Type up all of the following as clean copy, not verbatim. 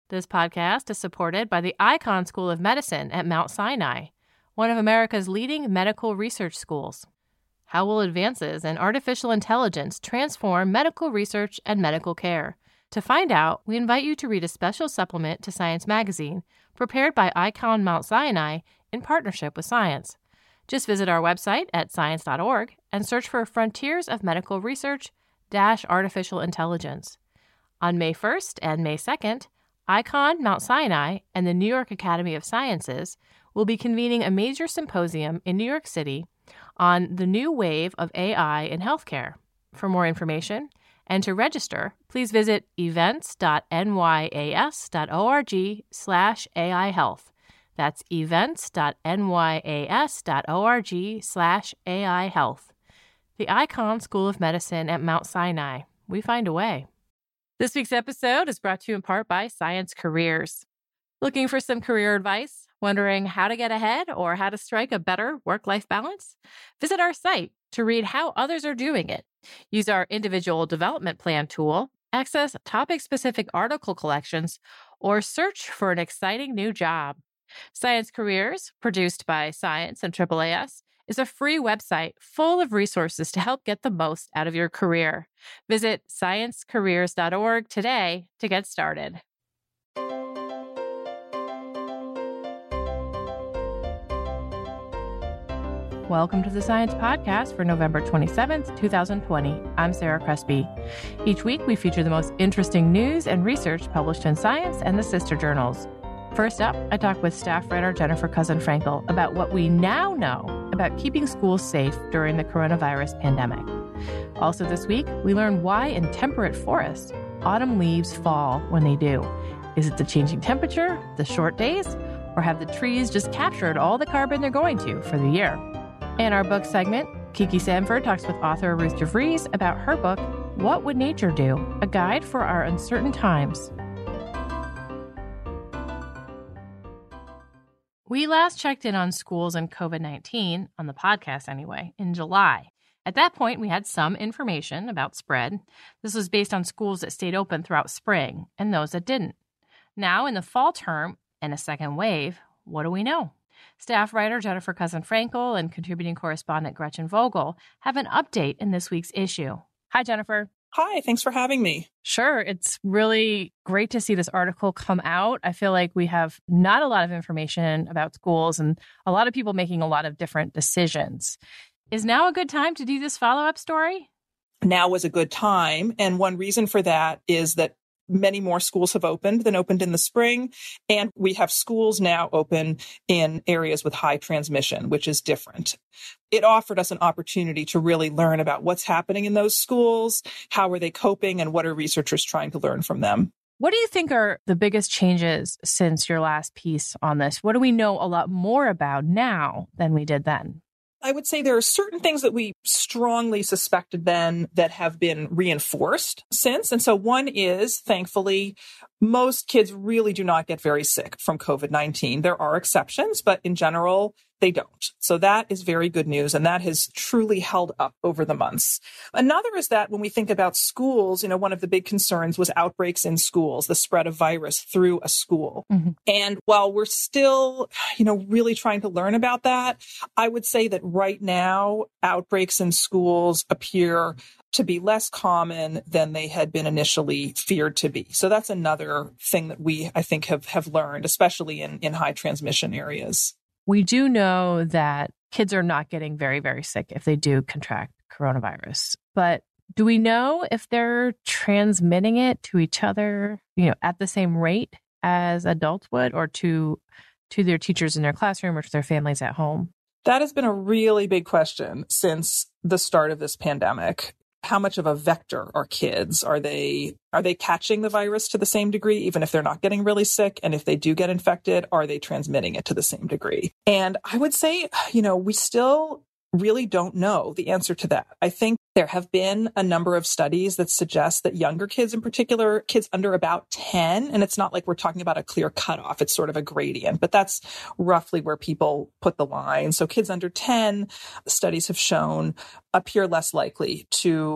This podcast is supported by the Icahn School of Medicine at Mount Sinai, one of America's leading medical research schools. How will advances in artificial intelligence transform medical research and medical care? To find out, we invite you to read a special supplement to Science Magazine, prepared by Icahn Mount Sinai in partnership with Science. Just visit our website at science.org and search for Frontiers of Medical Research - Artificial Intelligence. On May 1st and May 2nd, Icahn Mount Sinai and the New York Academy of Sciences will be convening a major symposium in New York City on the new wave of AI in healthcare. For more information and to register, please visit events.nyas.org/AI Health. That's events.nyas.org/AI Health. The Icahn School of Medicine at Mount Sinai. We find a way. This week's episode is brought to you in part by Science Careers. Looking for some career advice? Wondering how to get ahead or how to strike a better work-life balance? Visit our site to read how others are doing it. Use our individual development plan tool, access topic-specific article collections, or search for an exciting new job. Science Careers, produced by Science and AAAS, is a free website full of resources to help get the most out of your career. Visit sciencecareers.org today to get started. Welcome to the Science Podcast for November 27th, 2020. I'm Sarah Crespi. Each week, we feature the most interesting news and research published in Science and the sister journals. First up, I talk with staff writer Jennifer Cousin-Frankel about what we now know about keeping schools safe during the coronavirus pandemic. Also this week, we learn why in temperate forests, autumn leaves fall when they do. Is it the changing temperature, the short days, or have the trees just captured all the carbon they're going to for the year? In our book segment, Kiki Sanford talks with author Ruth DeVries about her book, What Would Nature Do? A Guide for Our Uncertain Times. We last checked in on schools and COVID-19, on the podcast anyway, in July. At that point, we had some information about spread. This was based on schools that stayed open throughout spring and those that didn't. Now, in the fall term and a second wave, what do we know? Staff writer Jennifer Cousin-Frankel and contributing correspondent Gretchen Vogel have an update in this week's issue. Hi, Jennifer. Hi, thanks for having me. Sure. It's really great to see this article come out. I feel like we have not a lot of information about schools and a lot of people making a lot of different decisions. Is now a good time to do this follow-up story? Now was a good time. And one reason for that is that many more schools have opened than opened in the spring. And we have schools now open in areas with high transmission, which is different. It offered us an opportunity to really learn about what's happening in those schools, how are they coping, and what are researchers trying to learn from them. What do you think are the biggest changes since your last piece on this? What do we know a lot more about now than we did then? I would say there are certain things that we strongly suspected then that have been reinforced since. And so one is, thankfully, most kids really do not get very sick from COVID-19. There are exceptions, but in general, they don't. So that is very good news. And that has truly held up over the months. Another is that when we think about schools, one of the big concerns was outbreaks in schools, the spread of virus through a school. Mm-hmm. And while we're still, really trying to learn about that, I would say that right now, outbreaks in schools appear to be less common than they had been initially feared to be. So that's another thing that we, I think, have learned, especially in high transmission areas. We do know that kids are not getting very, very sick if they do contract coronavirus. But do we know if they're transmitting it to each other, at the same rate as adults would, or to their teachers in their classroom or to their families at home? That has been a really big question since the start of this pandemic. How much of a vector are kids? Are they catching the virus to the same degree, even if they're not getting really sick? And if they do get infected, are they transmitting it to the same degree? And I would say, we still really don't know the answer to that. I think there have been a number of studies that suggest that younger kids, in particular, kids under about 10, and it's not like we're talking about a clear cutoff, it's sort of a gradient, but that's roughly where people put the line. So kids under 10, studies have shown, appear less likely to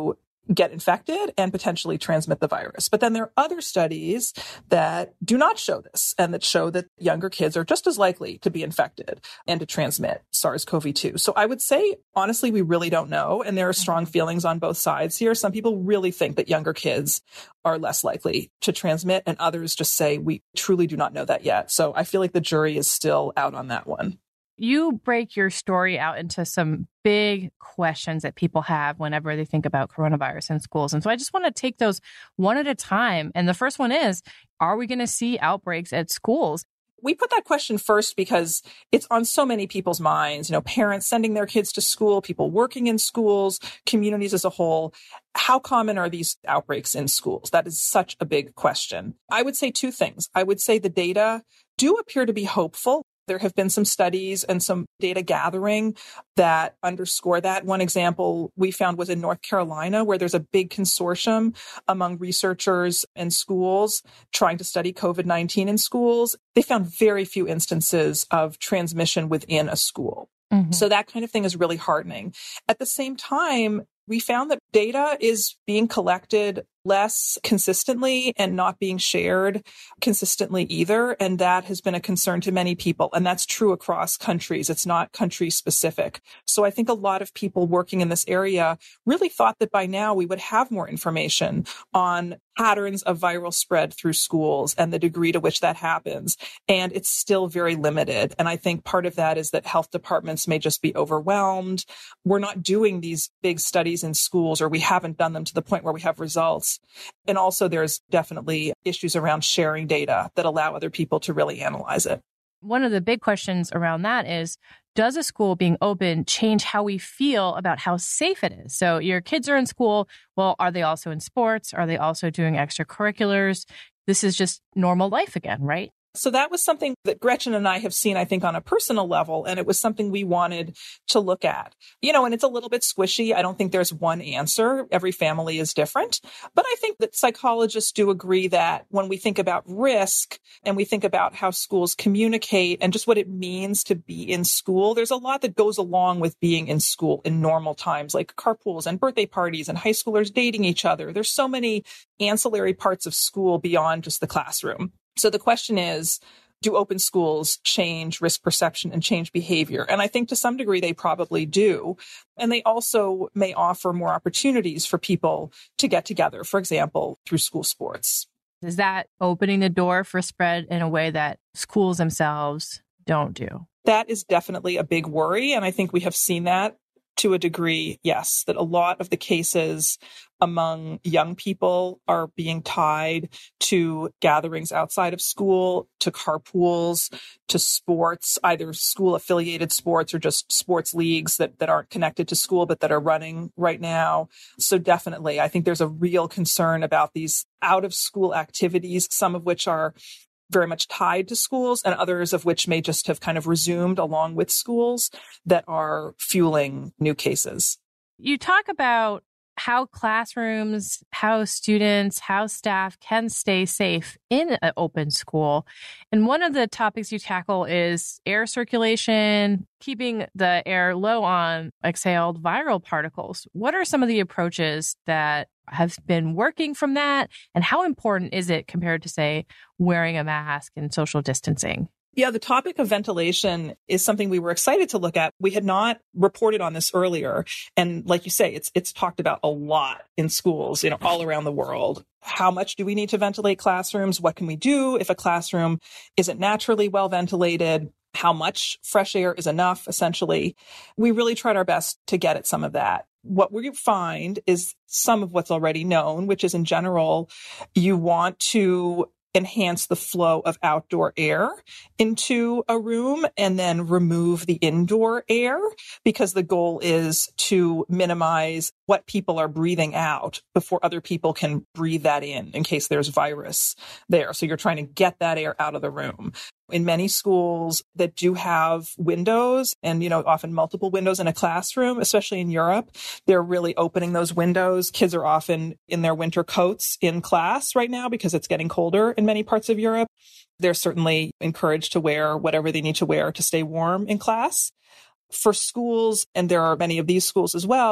get infected and potentially transmit the virus. But then there are other studies that do not show this and that show that younger kids are just as likely to be infected and to transmit SARS-CoV-2. So I would say, honestly, we really don't know. And there are strong feelings on both sides here. Some people really think that younger kids are less likely to transmit, and others just say we truly do not know that yet. So I feel like the jury is still out on that one. You break your story out into some big questions that people have whenever they think about coronavirus in schools. And so I just want to take those one at a time. And the first one is, are we going to see outbreaks at schools? We put that question first because it's on so many people's minds, parents sending their kids to school, people working in schools, communities as a whole. How common are these outbreaks in schools? That is such a big question. I would say two things. I would say the data do appear to be hopeful. There have been some studies and some data gathering that underscore that. One example we found was in North Carolina, where there's a big consortium among researchers and schools trying to study COVID-19 in schools. They found very few instances of transmission within a school. Mm-hmm. So that kind of thing is really heartening. At the same time, we found that data is being collected less consistently and not being shared consistently either. And that has been a concern to many people. And that's true across countries. It's not country specific. So I think a lot of people working in this area really thought that by now we would have more information on patterns of viral spread through schools and the degree to which that happens. And it's still very limited. And I think part of that is that health departments may just be overwhelmed. We're not doing these big studies in schools, or we haven't done them to the point where we have results. And also there's definitely issues around sharing data that allow other people to really analyze it. One of the big questions around that is, does a school being open change how we feel about how safe it is? So your kids are in school. Well, are they also in sports? Are they also doing extracurriculars? This is just normal life again, right? So that was something that Gretchen and I have seen, I think, on a personal level, and it was something we wanted to look at. And it's a little bit squishy. I don't think there's one answer. Every family is different. But I think that psychologists do agree that when we think about risk and we think about how schools communicate and just what it means to be in school, there's a lot that goes along with being in school in normal times, like carpools and birthday parties and high schoolers dating each other. There's so many ancillary parts of school beyond just the classroom. So the question is, do open schools change risk perception and change behavior? And I think to some degree they probably do. And they also may offer more opportunities for people to get together, for example, through school sports. Is that opening the door for spread in a way that schools themselves don't do? That is definitely a big worry. And I think we have seen that to a degree, yes, that a lot of the cases among young people are being tied to gatherings outside of school, to carpools, to sports, either school-affiliated sports or just sports leagues that aren't connected to school but that are running right now. So definitely, I think there's a real concern about these out-of-school activities, some of which are very much tied to schools and others of which may just have kind of resumed along with schools that are fueling new cases. You talk about how classrooms, how students, how staff can stay safe in an open school. And one of the topics you tackle is air circulation, keeping the air low on exhaled viral particles. What are some of the approaches that have been working from that? And how important is it compared to, say, wearing a mask and social distancing? Yeah, the topic of ventilation is something we were excited to look at. We had not reported on this earlier. And like you say, it's talked about a lot in schools, all around the world. How much do we need to ventilate classrooms? What can we do if a classroom isn't naturally well ventilated? How much fresh air is enough, essentially? We really tried our best to get at some of that. What we find is some of what's already known, which is in general, you want to enhance the flow of outdoor air into a room and then remove the indoor air, because the goal is to minimize what people are breathing out before other people can breathe that in case there's virus there. So you're trying to get that air out of the room. In many schools that do have windows and, often multiple windows in a classroom, especially in Europe, they're really opening those windows. Kids are often in their winter coats in class right now because it's getting colder in many parts of Europe. They're certainly encouraged to wear whatever they need to wear to stay warm in class. For schools, and there are many of these schools as well,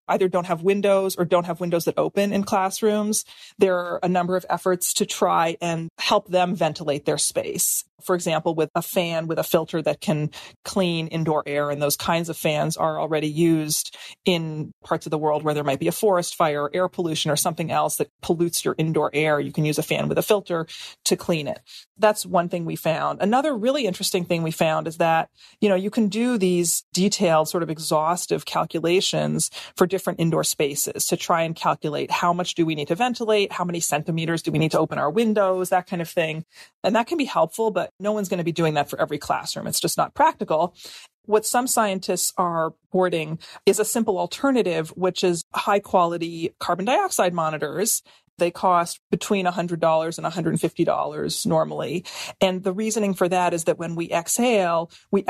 either don't have windows or don't have windows that open in classrooms. There are a number of efforts to try and help them ventilate their space. For example, with a fan with a filter that can clean indoor air, and those kinds of fans are already used in parts of the world where there might be a forest fire, or air pollution, or something else that pollutes your indoor air. You can use a fan with a filter to clean it. That's one thing we found. Another really interesting thing we found is that, you can do these detailed sort of exhaustive calculations for different indoor spaces to try and calculate how much do we need to ventilate, how many centimeters do we need to open our windows, that kind of thing. And that can be helpful, but no one's going to be doing that for every classroom. It's just not practical. What some scientists are reporting is a simple alternative, which is high quality carbon dioxide monitors. They cost between $100 and $150 normally. And the reasoning for that is that when we exhale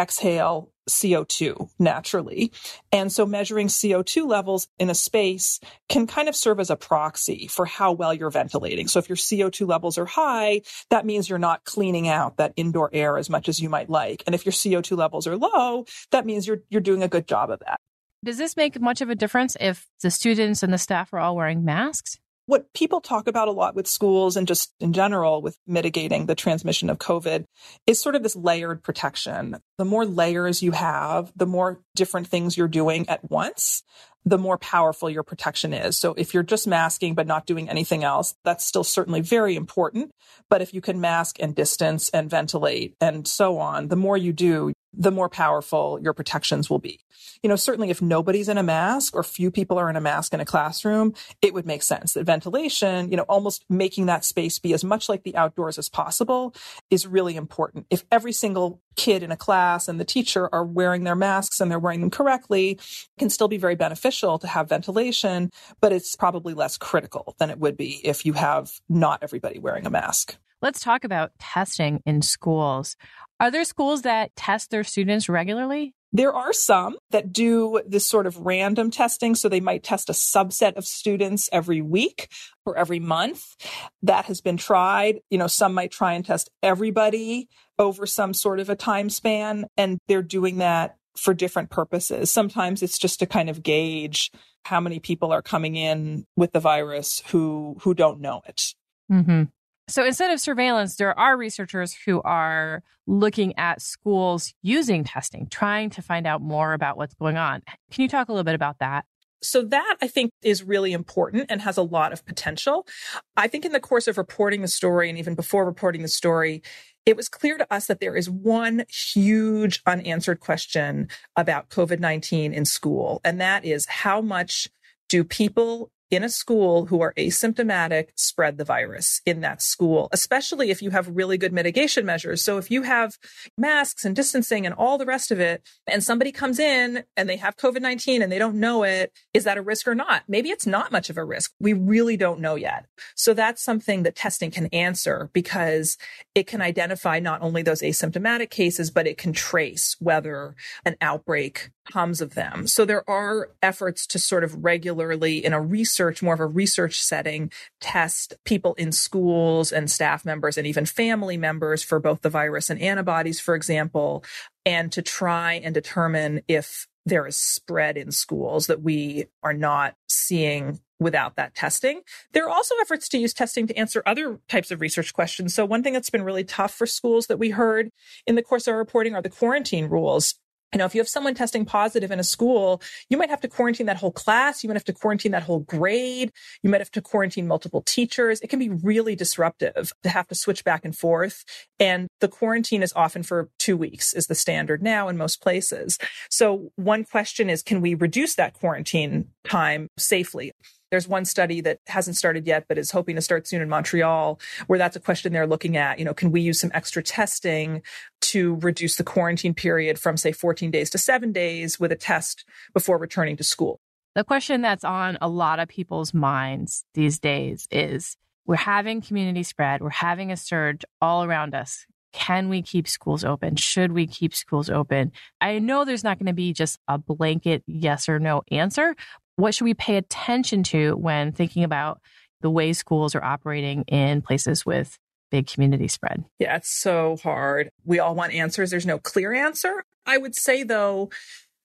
CO2 naturally. And so measuring CO2 levels in a space can kind of serve as a proxy for how well you're ventilating. So if your CO2 levels are high, that means you're not cleaning out that indoor air as much as you might like. And if your CO2 levels are low, that means you're doing a good job of that. Does this make much of a difference if the students and the staff are all wearing masks? What people talk about a lot with schools and just in general with mitigating the transmission of COVID is sort of this layered protection. The more layers you have, the more different things you're doing at once, the more powerful your protection is. So if you're just masking but not doing anything else, that's still certainly very important. But if you can mask and distance and ventilate and so on, the more you do, the more powerful your protections will be. Certainly if nobody's in a mask or few people are in a mask in a classroom, it would make sense that ventilation, almost making that space be as much like the outdoors as possible is really important. If every single kid in a class and the teacher are wearing their masks and they're wearing them correctly, it can still be very beneficial to have ventilation, but it's probably less critical than it would be if you have not everybody wearing a mask. Let's talk about testing in schools. Are there schools that test their students regularly? There are some that do this sort of random testing. So they might test a subset of students every week or every month. That has been tried. Some might try and test everybody over some sort of a time span, and they're doing that for different purposes. Sometimes it's just to kind of gauge how many people are coming in with the virus who don't know it. Mm-hmm. So instead of surveillance, there are researchers who are looking at schools using testing, trying to find out more about what's going on. Can you talk a little bit about that? So that, I think, is really important and has a lot of potential. I think in the course of reporting the story, and even before reporting the story, it was clear to us that there is one huge unanswered question about COVID-19 in school, and that is how much do people in a school who are asymptomatic spread the virus in that school, especially if you have really good mitigation measures. So if you have masks and distancing and all the rest of it, and somebody comes in and they have COVID-19 and they don't know it, is that a risk or not? Maybe it's not much of a risk. We really don't know yet. So that's something that testing can answer because it can identify not only those asymptomatic cases, but it can trace whether an outbreak comes of them. So there are efforts to sort of regularly in more of a research setting, test people in schools and staff members and even family members for both the virus and antibodies, for example, and to try and determine if there is spread in schools that we are not seeing without that testing. There are also efforts to use testing to answer other types of research questions. So one thing that's been really tough for schools that we heard in the course of our reporting are the quarantine rules. If you have someone testing positive in a school, you might have to quarantine that whole class. You might have to quarantine that whole grade. You might have to quarantine multiple teachers. It can be really disruptive to have to switch back and forth. And the quarantine is often for 2 weeks is the standard now in most places. So one question is, can we reduce that quarantine time safely? There's one study that hasn't started yet, but is hoping to start soon in Montreal, where that's a question they're looking at. Can we use some extra testing to reduce the quarantine period from, say, 14 days to 7 days with a test before returning to school? The question that's on a lot of people's minds these days is, we're having community spread. We're having a surge all around us. Can we keep schools open? Should we keep schools open? I know there's not going to be just a blanket yes or no answer. What should we pay attention to when thinking about the way schools are operating in places with big community spread? Yeah, it's so hard. We all want answers. There's no clear answer. I would say, though,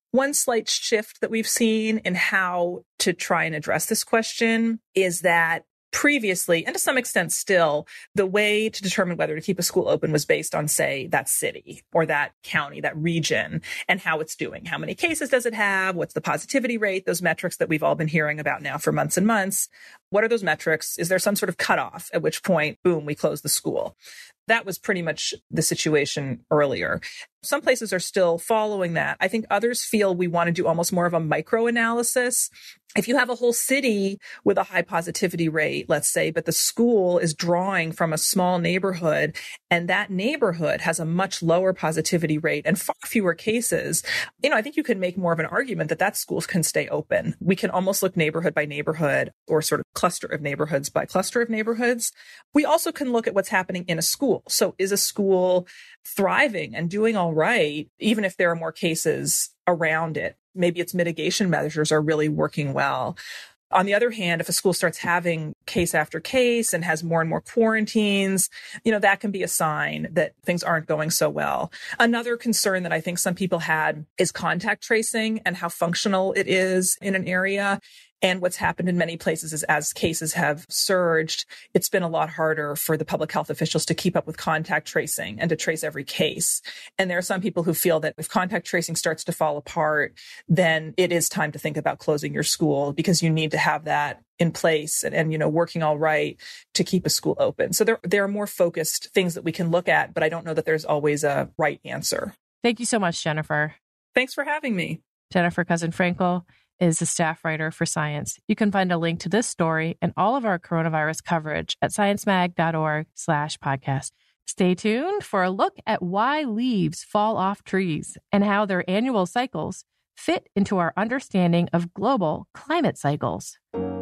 One slight shift that we've seen in how to try and address this question is that previously, and to some extent still, the way to determine whether to keep a school open was based on, say, that city or that county, that region, and how it's doing. How many cases does it have? What's the positivity rate? Those metrics that we've all been hearing about now for months and months. What are those metrics? Is there some sort of cutoff at which point, boom, we close the school? That was pretty much the situation earlier. Some places are still following that. I think others feel we want to do almost more of a micro analysis. If you have a whole city with a high positivity rate, let's say, but the school is drawing from a small neighborhood and that neighborhood has a much lower positivity rate and far fewer cases, I think you can make more of an argument that schools can stay open. We can almost look neighborhood by neighborhood or sort of cluster of neighborhoods by cluster of neighborhoods. We also can look at what's happening in a school. So is a school thriving and doing all right, even if there are more cases around it? Maybe its mitigation measures are really working well. On the other hand, if a school starts having case after case and has more and more quarantines, that can be a sign that things aren't going so well. Another concern that I think some people had is contact tracing and how functional it is in an area. And what's happened in many places is as cases have surged, it's been a lot harder for the public health officials to keep up with contact tracing and to trace every case. And there are some people who feel that if contact tracing starts to fall apart, then it is time to think about closing your school because you need to have that in place and working all right to keep a school open. So there are more focused things that we can look at, but I don't know that there's always a right answer. Thank you so much, Jennifer. Thanks for having me. Jennifer Cousin-Frankel is a staff writer for Science. You can find a link to this story and all of our coronavirus coverage at sciencemag.org/podcast. Stay tuned for a look at why leaves fall off trees and how their annual cycles fit into our understanding of global climate cycles.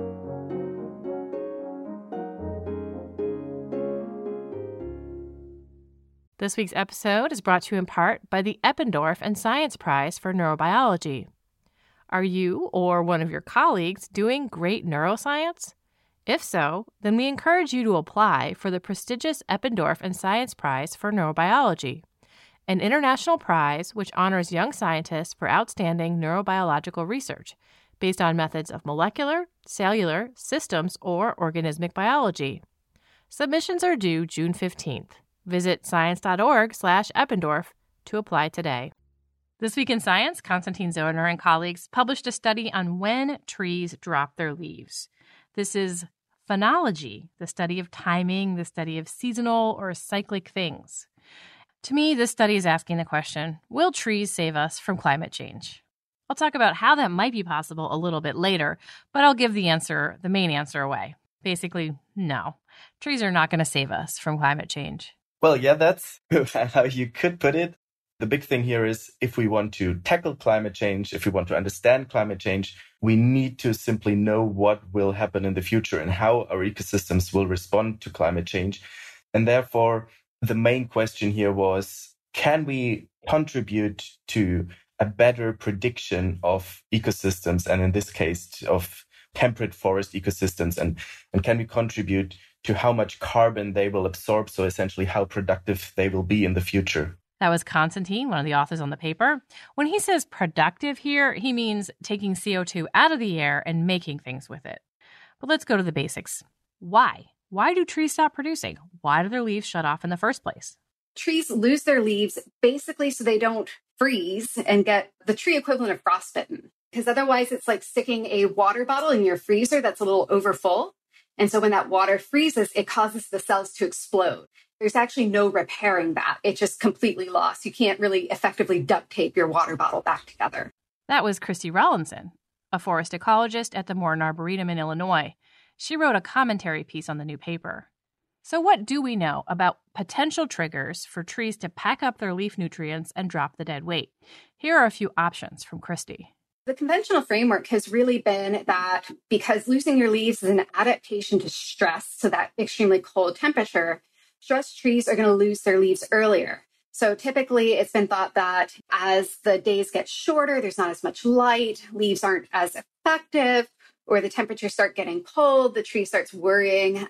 This week's episode is brought to you in part by the Eppendorf and Science Prize for Neurobiology. Are you or one of your colleagues doing great neuroscience? If so, then we encourage you to apply for the prestigious Eppendorf and Science Prize for Neurobiology, an international prize which honors young scientists for outstanding neurobiological research based on methods of molecular, cellular, systems, or organismic biology. Submissions are due June 15th. Visit science.org/Eppendorf to apply today. This week in science, Konstantin Zoner and colleagues published a study on when trees drop their leaves. This is phenology, the study of timing, the study of seasonal or cyclic things. To me, this study is asking the question, will trees save us from climate change? I'll talk about how that might be possible a little bit later, but I'll give the main answer away. Basically, no. Trees are not going to save us from climate change. Well, yeah, that's how you could put it. The big thing here is if we want to tackle climate change, if we want to understand climate change, we need to simply know what will happen in the future and how our ecosystems will respond to climate change. And therefore, the main question here was, can we contribute to a better prediction of ecosystems, and in this case, of temperate forest ecosystems, and can we contribute to how much carbon they will absorb, so essentially how productive they will be in the future. That was Konstantin, one of the authors on the paper. When he says productive here, he means taking CO2 out of the air and making things with it. But let's go to the basics. Why? Why do trees stop producing? Why do their leaves shut off in the first place? Trees lose their leaves basically so they don't freeze and get the tree equivalent of frostbitten. Because otherwise it's like sticking a water bottle in your freezer that's a little overfull. And so when that water freezes, it causes the cells to explode. There's actually no repairing that. It's just completely lost. You can't really effectively duct tape your water bottle back together. That was Christy Rawlinson, a forest ecologist at the Morton Arboretum in Illinois. She wrote a commentary piece on the new paper. So what do we know about potential triggers for trees to pack up their leaf nutrients and drop the dead weight? Here are a few options from Christy. The conventional framework has really been that because losing your leaves is an adaptation to stress, so that extremely cold temperature, stressed trees are going to lose their leaves earlier. So typically it's been thought that as the days get shorter, there's not as much light, leaves aren't as effective, or the temperatures start getting cold, the tree starts worrying, to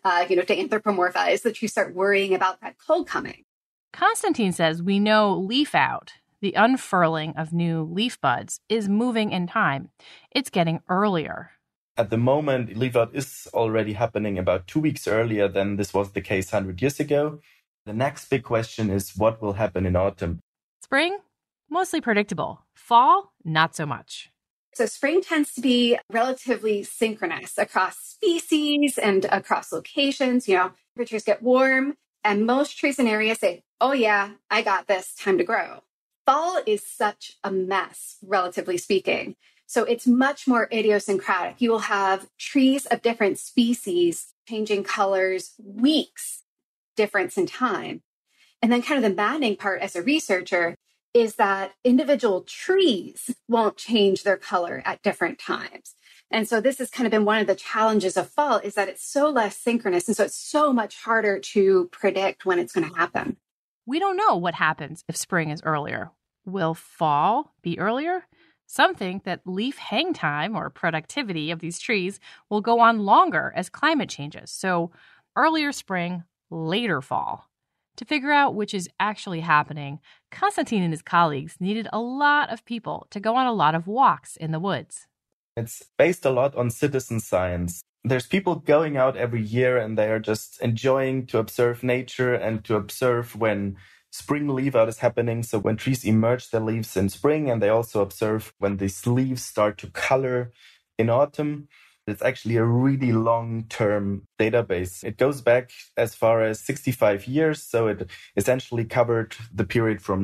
anthropomorphize, the trees start worrying about that cold coming. Konstantin says we know leaf out, The unfurling of new leaf buds is moving in time. It's getting earlier. At the moment, leaf out is already happening about 2 weeks earlier than this was the case 100 years ago. The next big question is what will happen in autumn? Spring, mostly predictable. Fall, not so much. So spring tends to be relatively synchronous across species and across locations. Temperatures get warm and most trees and areas say, oh yeah, I got this, time to grow. Fall is such a mess, relatively speaking. So it's much more idiosyncratic. You will have trees of different species changing colors, weeks difference in time. And then kind of the maddening part as a researcher is that individual trees won't change their color at different times. And so this has kind of been one of the challenges of fall is that it's so less synchronous. And so it's so much harder to predict when it's going to happen. We don't know what happens if spring is earlier. Will fall be earlier? Some think that leaf hang time or productivity of these trees will go on longer as climate changes. So earlier spring, later fall. To figure out which is actually happening, Konstantin and his colleagues needed a lot of people to go on a lot of walks in the woods. It's based a lot on citizen science. There's people going out every year and they are just enjoying to observe nature and to observe when spring leaf out is happening. So when trees emerge their leaves in spring, and they also observe when these leaves start to color in autumn. It's actually a really long-term database. It goes back as far as 65 years. So it essentially covered the period from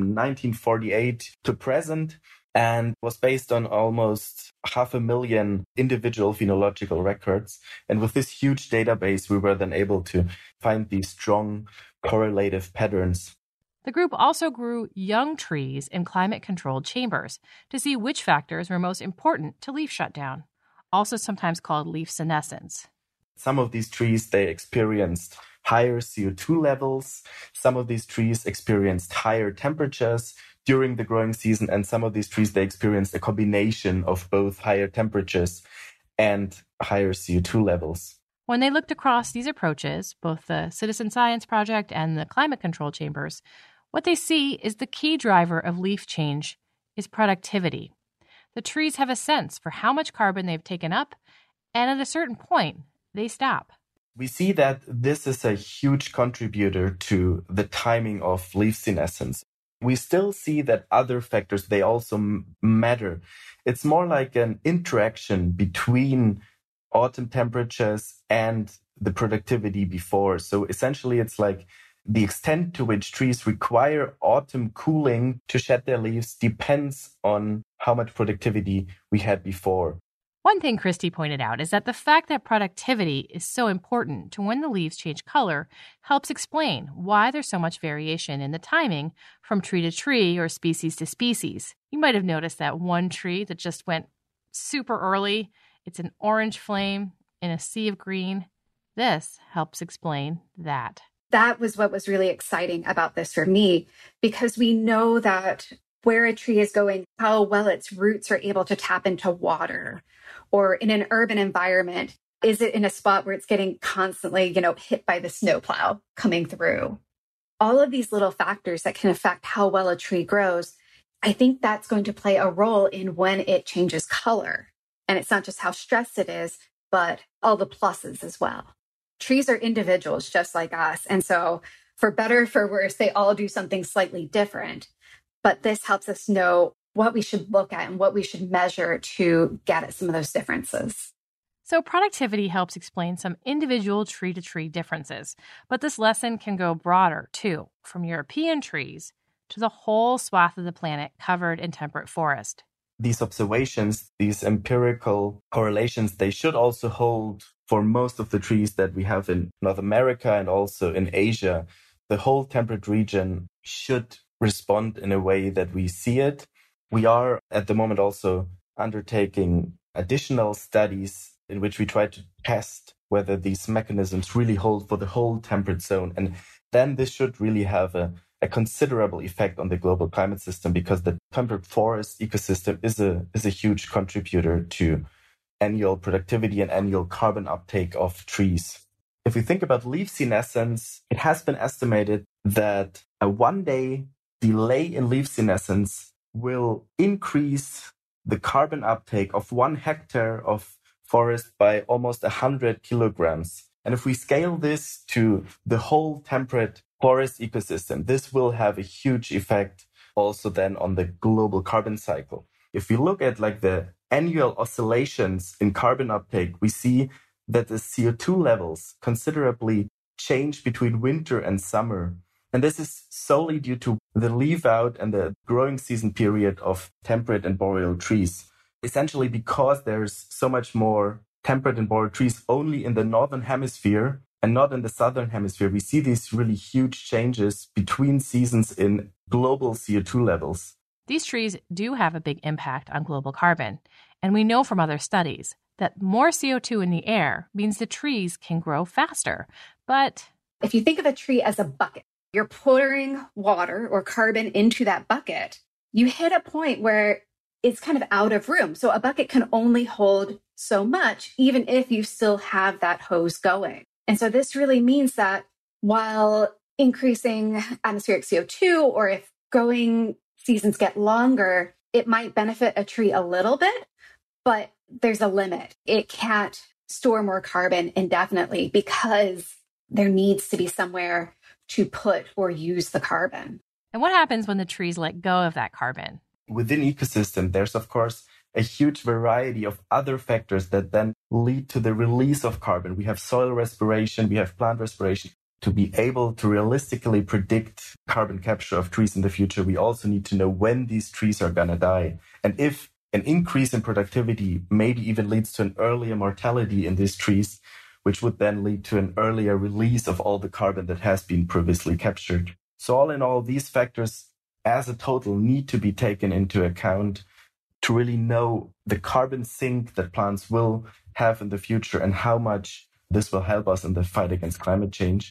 1948 to present and was based on almost 500,000 individual phenological records. And with this huge database, we were then able to find these strong correlative patterns. The group also grew young trees in climate-controlled chambers to see which factors were most important to leaf shutdown, also sometimes called leaf senescence. Some of these trees, they experienced higher CO2 levels. Some of these trees experienced higher temperatures during the growing season. And some of these trees, they experienced a combination of both higher temperatures and higher CO2 levels. When they looked across these approaches, both the Citizen Science Project and the climate control chambers, what they see is the key driver of leaf change is productivity. The trees have a sense for how much carbon they've taken up, and at a certain point, they stop. We see that this is a huge contributor to the timing of leaf senescence. We still see that other factors, they also matter. It's more like an interaction between autumn temperatures and the productivity before. So essentially, it's like the extent to which trees require autumn cooling to shed their leaves depends on how much productivity we had before. One thing Christy pointed out is that the fact that productivity is so important to when the leaves change color helps explain why there's so much variation in the timing from tree to tree or species to species. You might have noticed that one tree that just went super early, it's an orange flame in a sea of green. This helps explain that. That was what was really exciting about this for me, because we know that where a tree is going, how well its roots are able to tap into water, or in an urban environment, is it in a spot where it's getting constantly, hit by the snowplow coming through? All of these little factors that can affect how well a tree grows, I think that's going to play a role in when it changes color. And it's not just how stressed it is, but all the pluses as well. Trees are individuals just like us. And so for better or for worse, they all do something slightly different. But this helps us know what we should look at and what we should measure to get at some of those differences. So productivity helps explain some individual tree-to-tree differences. But this lesson can go broader, too, from European trees to the whole swath of the planet covered in temperate forest. These observations, these empirical correlations, they should also hold for most of the trees that we have in North America and also in Asia. The whole temperate region should respond in a way that we see it. We are at the moment also undertaking additional studies in which we try to test whether these mechanisms really hold for the whole temperate zone. And then this should really have a considerable effect on the global climate system, because the temperate forest ecosystem is a huge contributor to annual productivity and annual carbon uptake of trees. If we think about leaf senescence, it has been estimated that a one-day delay in leaf senescence will increase the carbon uptake of 1 hectare of forest by almost 100 kilograms. And if we scale this to the whole temperate forest ecosystem, this will have a huge effect also then on the global carbon cycle. If we look at like the annual oscillations in carbon uptake, we see that the CO2 levels considerably change between winter and summer. And this is solely due to the leaf out and the growing season period of temperate and boreal trees. Essentially because there's so much more temperate and boreal trees only in the northern hemisphere and not in the southern hemisphere, we see these really huge changes between seasons in global CO2 levels. These trees do have a big impact on global carbon, and we know from other studies that more CO2 in the air means the trees can grow faster. But if you think of a tree as a bucket, you're pouring water or carbon into that bucket, you hit a point where it's kind of out of room. So a bucket can only hold so much, even if you still have that hose going. And so this really means that while increasing atmospheric CO2, or if growing seasons get longer, it might benefit a tree a little bit, but there's a limit. It can't store more carbon indefinitely because there needs to be somewhere to put or use the carbon. And what happens when the trees let go of that carbon? Within ecosystem, there's of course a huge variety of other factors that then lead to the release of carbon. We have soil respiration, we have plant respiration. To be able to realistically predict carbon capture of trees in the future, we also need to know when these trees are going to die. And if an increase in productivity maybe even leads to an earlier mortality in these trees, which would then lead to an earlier release of all the carbon that has been previously captured. So all in all, these factors as a total need to be taken into account to really know the carbon sink that plants will have in the future and how much this will help us in the fight against climate change.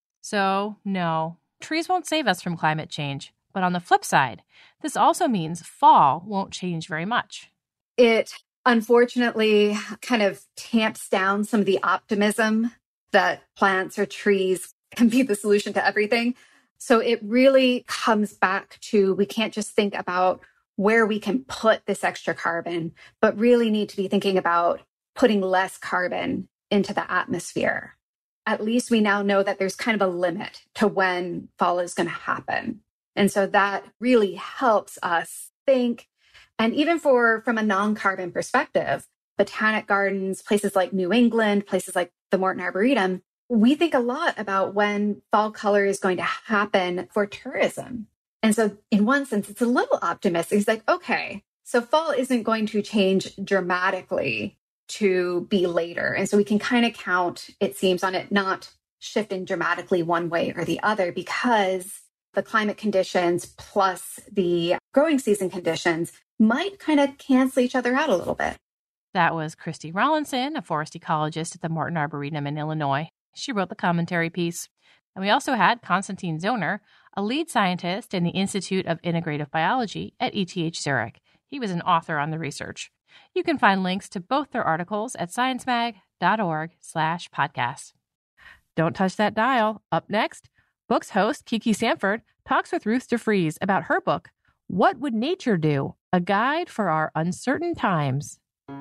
So, no, trees won't save us from climate change. But on the flip side, this also means fall won't change very much. It unfortunately kind of tamps down some of the optimism that plants or trees can be the solution to everything. So it really comes back to, we can't just think about where we can put this extra carbon, but really need to be thinking about putting less carbon into the atmosphere. At least we now know that there's kind of a limit to when fall is going to happen. And so that really helps us think. And even from a non-carbon perspective, botanic gardens, places like New England, places like the Morton Arboretum, we think a lot about when fall color is going to happen for tourism. And so in one sense, it's a little optimistic. It's like, okay, so fall isn't going to change dramatically to be later. And so we can kind of count, it seems, on it not shifting dramatically one way or the other because the climate conditions plus the growing season conditions might kind of cancel each other out a little bit. That was Christy Rawlinson, a forest ecologist at the Morton Arboretum in Illinois. She wrote the commentary piece. And we also had Konstantin Zohner, a lead scientist in the Institute of Integrative Biology at ETH Zurich. He was an author on the research. You can find links to both their articles at sciencemag.org/podcast. Don't touch that dial. Up next, Books host Kiki Sanford talks with Ruth DeFries about her book, What Would Nature Do? A Guide for Our Uncertain Times.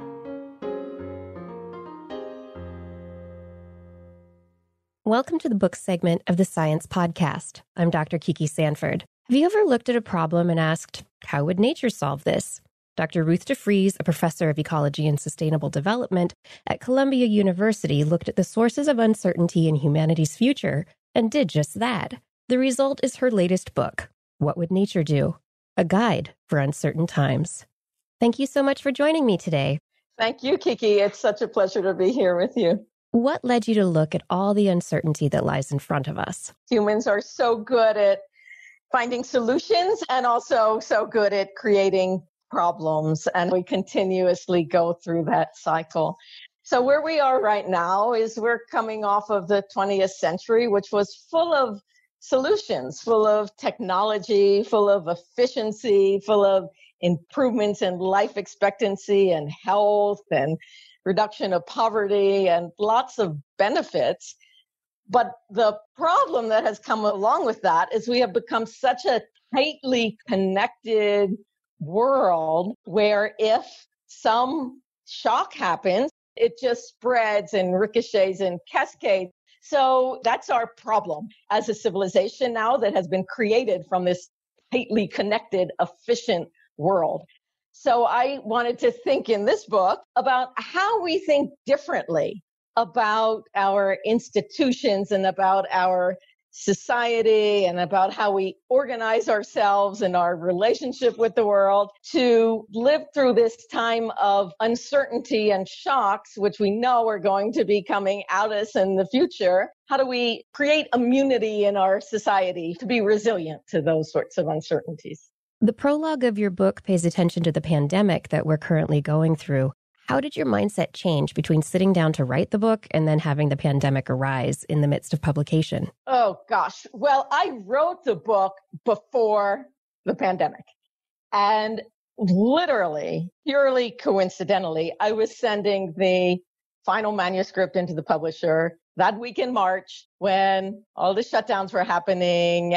Welcome to the book segment of the Science Podcast. I'm Dr. Kiki Sanford. Have you ever looked at a problem and asked, how would nature solve this? Dr. Ruth DeFries, a professor of ecology and sustainable development at Columbia University, looked at the sources of uncertainty in humanity's future and did just that. The result is her latest book, What Would Nature Do? A Guide for Uncertain Times. Thank you so much for joining me today. Thank you, Kiki. It's such a pleasure to be here with you. What led you to look at all the uncertainty that lies in front of us? Humans are so good at finding solutions and also so good at creating problems, and we continuously go through that cycle. So where we are right now is we're coming off of the 20th century, which was full of solutions, full of technology, full of efficiency, full of improvements in life expectancy and health and reduction of poverty and lots of benefits. But the problem that has come along with that is we have become such a tightly connected world where if some shock happens, it just spreads and ricochets and cascades. So that's our problem as a civilization now that has been created from this tightly connected, efficient world. So I wanted to think in this book about how we think differently about our institutions and about our society and about how we organize ourselves and our relationship with the world to live through this time of uncertainty and shocks, which we know are going to be coming at us in the future. How do we create immunity in our society to be resilient to those sorts of uncertainties? The prologue of your book pays attention to the pandemic that we're currently going through. How did your mindset change between sitting down to write the book and then having the pandemic arise in the midst of publication? Oh, gosh. Well, I wrote the book before the pandemic. And literally, purely coincidentally, I was sending the final manuscript into the publisher that week in March when all the shutdowns were happening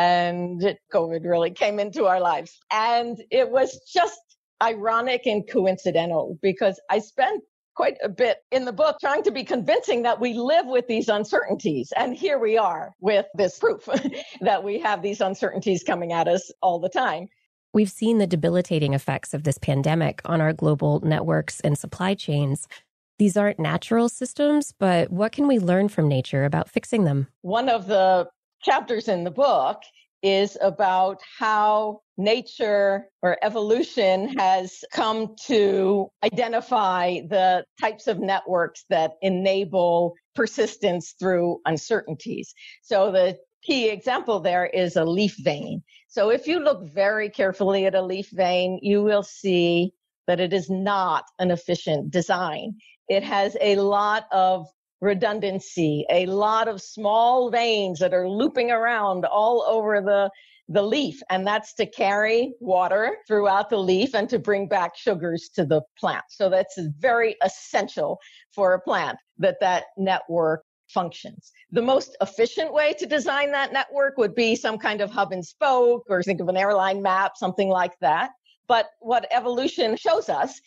and COVID really came into our lives. And it was just ironic and coincidental because I spent quite a bit in the book trying to be convincing that we live with these uncertainties. And here we are with this proof that we have these uncertainties coming at us all the time. We've seen the debilitating effects of this pandemic on our global networks and supply chains. These aren't natural systems, but what can we learn from nature about fixing them? One of the chapters in the book is about how nature or evolution has come to identify the types of networks that enable persistence through uncertainties. So the key example there is a leaf vein. So if you look very carefully at a leaf vein, you will see that it is not an efficient design. It has a lot of redundancy, a lot of small veins that are looping around all over the leaf. And that's to carry water throughout the leaf and to bring back sugars to the plant. So that's very essential for a plant that network functions. The most efficient way to design that network would be some kind of hub and spoke, or think of an airline map, something like that. But what evolution shows us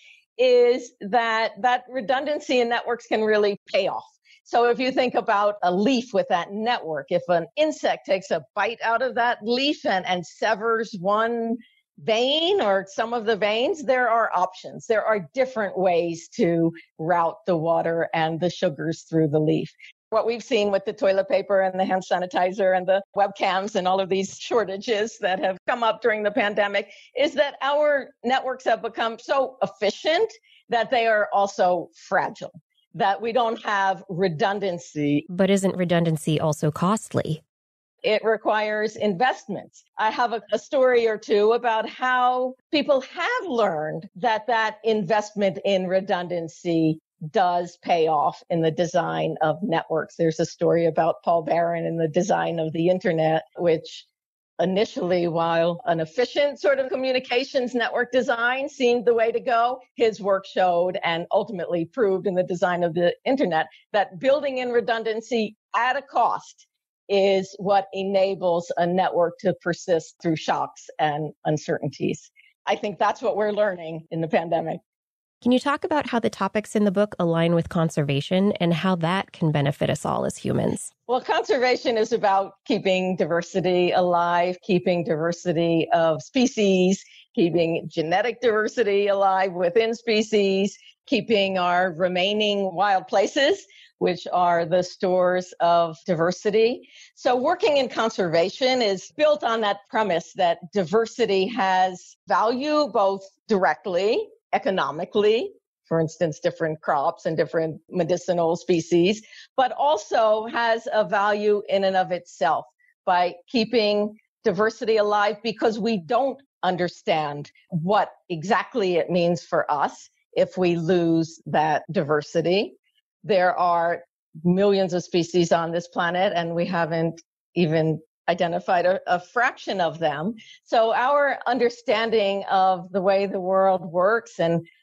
is that redundancy in networks can really pay off. So if you think about a leaf with that network, if an insect takes a bite out of that leaf and severs one vein or some of the veins, there are options. There are different ways to route the water and the sugars through the leaf. What we've seen with the toilet paper and the hand sanitizer and the webcams and all of these shortages that have come up during the pandemic is that our networks have become so efficient that they are also fragile, that we don't have redundancy. But isn't redundancy also costly? It requires investments. I have a story or two about how people have learned that investment in redundancy does pay off in the design of networks. There's a story about Paul Barron in the design of the internet, which initially, while an efficient sort of communications network design seemed the way to go, his work showed and ultimately proved in the design of the internet that building in redundancy at a cost is what enables a network to persist through shocks and uncertainties. I think that's what we're learning in the pandemic. Can you talk about how the topics in the book align with conservation and how that can benefit us all as humans? Well, conservation is about keeping diversity alive, keeping diversity of species, keeping genetic diversity alive within species, keeping our remaining wild places, which are the stores of diversity. So working in conservation is built on that premise that diversity has value both directly, economically, for instance, different crops and different medicinal species, but also has a value in and of itself by keeping diversity alive because we don't understand what exactly it means for us if we lose that diversity. There are millions of species on this planet, and we haven't even identified a fraction of them. So our understanding of the way the world works and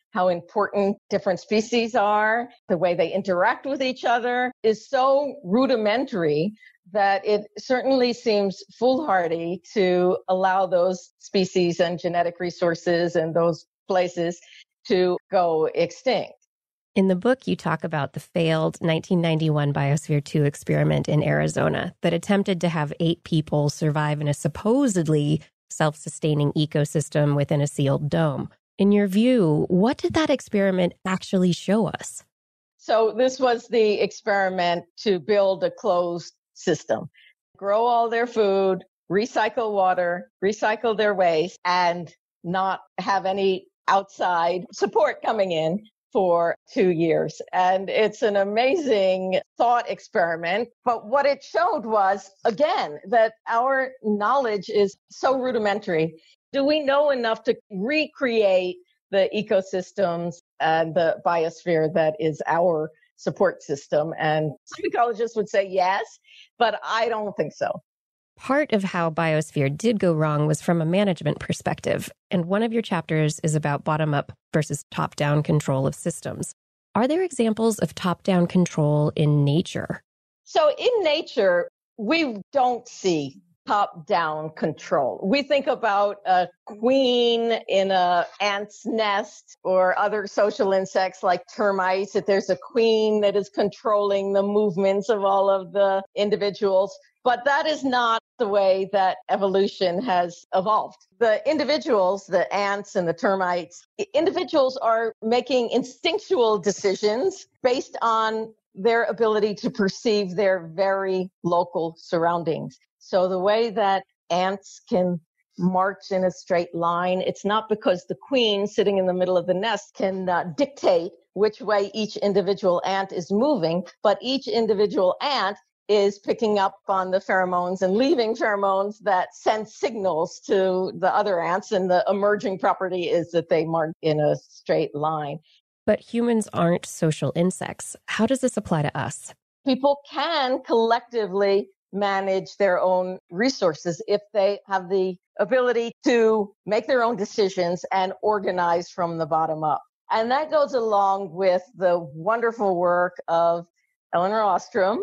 how important different species are, the way they interact with each other is so rudimentary that it certainly seems foolhardy to allow those species and genetic resources and those places to go extinct. In the book, you talk about the failed 1991 Biosphere 2 experiment in Arizona that attempted to have 8 people survive in a supposedly self-sustaining ecosystem within a sealed dome. In your view, what did that experiment actually show us? So this was the experiment to build a closed system, grow all their food, recycle water, recycle their waste, and not have any outside support coming in for 2 years. And it's an amazing thought experiment. But what it showed was, again, that our knowledge is so rudimentary. Do we know enough to recreate the ecosystems and the biosphere that is our support system? And some ecologists would say yes, but I don't think so. Part of how Biosphere did go wrong was from a management perspective, and one of your chapters is about bottom-up versus top-down control of systems. Are there examples of top-down control in nature? So in nature, we don't see top-down control. We think about a queen in an ant's nest or other social insects like termites, that there's a queen that is controlling the movements of all of the individuals. But that is not the way that evolution has evolved. The individuals, the ants and the termites, individuals are making instinctual decisions based on their ability to perceive their very local surroundings. So the way that ants can march in a straight line, it's not because the queen sitting in the middle of the nest can dictate which way each individual ant is moving, but each individual ant is picking up on the pheromones and leaving pheromones that send signals to the other ants. And the emerging property is that they march in a straight line. But humans aren't social insects. How does this apply to us? People can collectively manage their own resources if they have the ability to make their own decisions and organize from the bottom up. And that goes along with the wonderful work of Elinor Ostrom,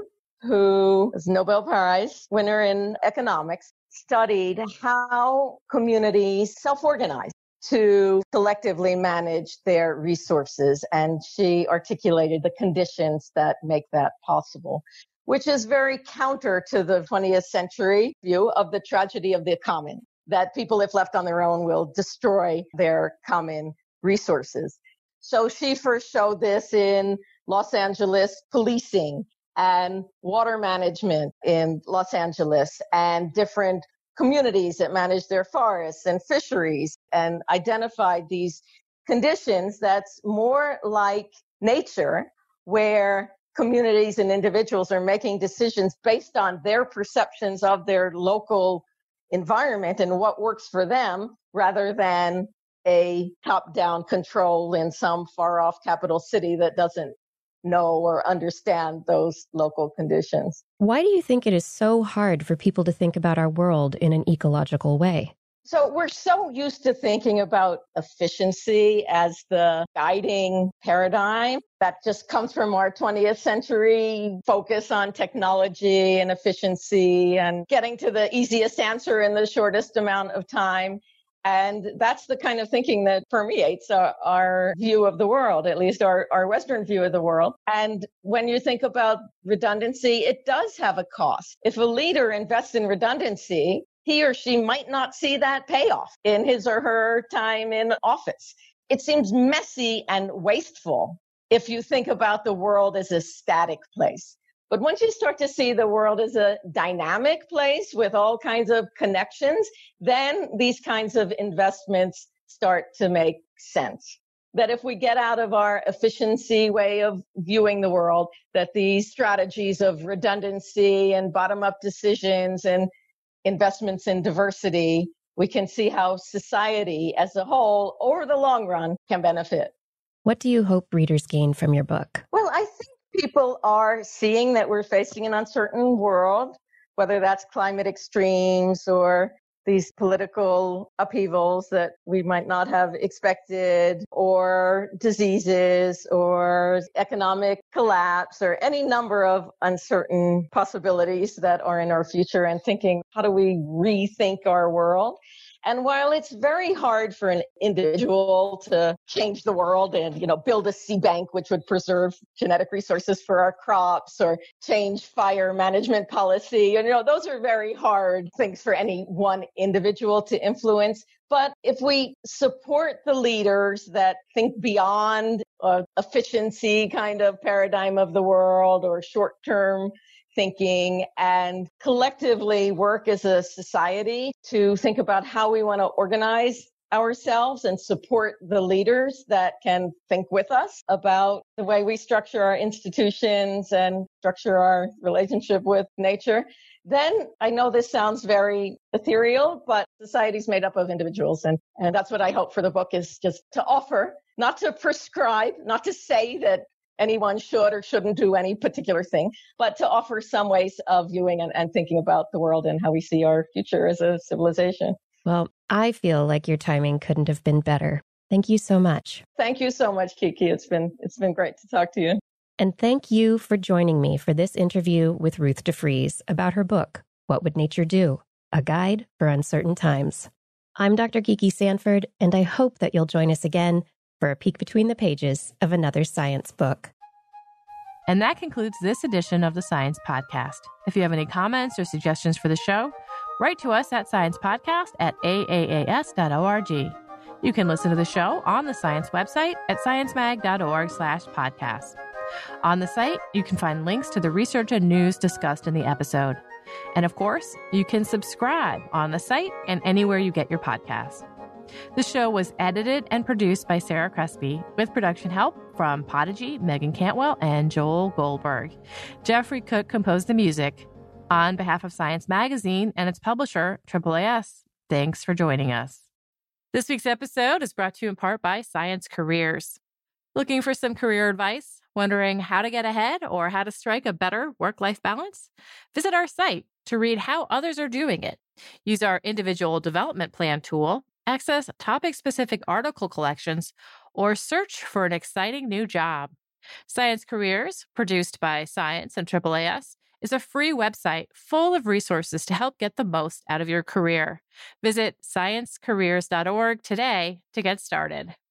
who is Nobel Prize winner in economics, studied how communities self-organize to collectively manage their resources. And she articulated the conditions that make that possible, which is very counter to the 20th century view of the tragedy of the common, that people, if left on their own, will destroy their common resources. So she first showed this in Los Angeles policing and water management in Los Angeles and different communities that manage their forests and fisheries, and identified these conditions that's more like nature, where communities and individuals are making decisions based on their perceptions of their local environment and what works for them, rather than a top-down control in some far-off capital city that doesn't know or understand those local conditions. Why do you think it is so hard for people to think about our world in an ecological way? So we're so used to thinking about efficiency as the guiding paradigm that just comes from our 20th century focus on technology and efficiency and getting to the easiest answer in the shortest amount of time. And that's the kind of thinking that permeates our view of the world, at least our Western view of the world. And when you think about redundancy, it does have a cost. If a leader invests in redundancy, he or she might not see that payoff in his or her time in office. It seems messy and wasteful if you think about the world as a static place. But once you start to see the world as a dynamic place with all kinds of connections, then these kinds of investments start to make sense. That if we get out of our efficiency way of viewing the world, that these strategies of redundancy and bottom-up decisions and investments in diversity, we can see how society as a whole, over the long run, can benefit. What do you hope readers gain from your book? Well, I think people are seeing that we're facing an uncertain world, whether that's climate extremes or these political upheavals that we might not have expected, or diseases, or economic collapse, or any number of uncertain possibilities that are in our future, and thinking, how do we rethink our world? And while it's very hard for an individual to change the world and, build a seed bank, which would preserve genetic resources for our crops, or change fire management policy, those are very hard things for any one individual to influence. But if we support the leaders that think beyond efficiency kind of paradigm of the world, or short-term thinking, and collectively work as a society to think about how we want to organize ourselves and support the leaders that can think with us about the way we structure our institutions and structure our relationship with nature, then I know this sounds very ethereal, but society's made up of individuals. And that's what I hope for the book, is just to offer, not to prescribe, not to say that anyone should or shouldn't do any particular thing, but to offer some ways of viewing and thinking about the world and how we see our future as a civilization. Well, I feel like your timing couldn't have been better. Thank you so much. Thank you so much, Kiki. It's been great to talk to you. And thank you for joining me for this interview with Ruth DeFries about her book, What Would Nature Do? A Guide for Uncertain Times. I'm Dr. Kiki Sanford, and I hope that you'll join us again for a peek between the pages of another science book. And that concludes this edition of the Science Podcast. If you have any comments or suggestions for the show, write to us at sciencepodcast@aaas.org. You can listen to the show on the Science website at sciencemag.org/podcast. On the site, you can find links to the research and news discussed in the episode. And of course, you can subscribe on the site and anywhere you get your podcasts. The show was edited and produced by Sarah Crespi, with production help from Podigy, Megan Cantwell, and Joel Goldberg. Jeffrey Cook composed the music. On behalf of Science Magazine and its publisher, AAAS, thanks for joining us. This week's episode is brought to you in part by Science Careers. Looking for some career advice? Wondering how to get ahead or how to strike a better work-life balance? Visit our site to read how others are doing it. Use our individual development plan tool, access topic-specific article collections, or search for an exciting new job. Science Careers, produced by Science and AAAS, is a free website full of resources to help get the most out of your career. Visit sciencecareers.org today to get started.